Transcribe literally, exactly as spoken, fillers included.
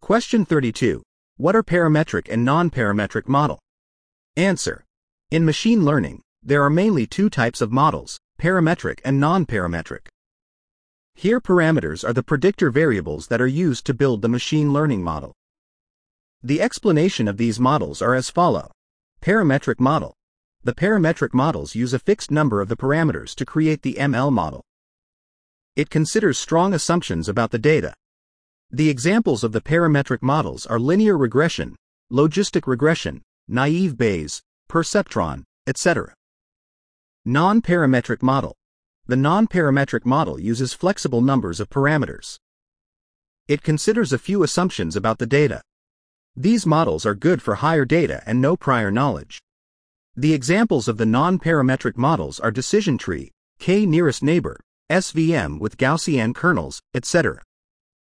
Question thirty-two. What are parametric and non-parametric model? Answer. In machine learning, there are mainly two types of models, parametric and non-parametric. Here parameters are the predictor variables that are used to build the machine learning model. The explanation of these models are as follows. Parametric model. The parametric models use a fixed number of the parameters to create the M L model. It considers strong assumptions about the data. The examples of the parametric models are linear regression, logistic regression, naive Bayes, perceptron, et cetera. Non-parametric model. The non-parametric model uses flexible numbers of parameters. It considers a few assumptions about the data. These models are good for higher data and no prior knowledge. The examples of the non-parametric models are decision tree, k-nearest neighbor, S V M with Gaussian kernels, et cetera.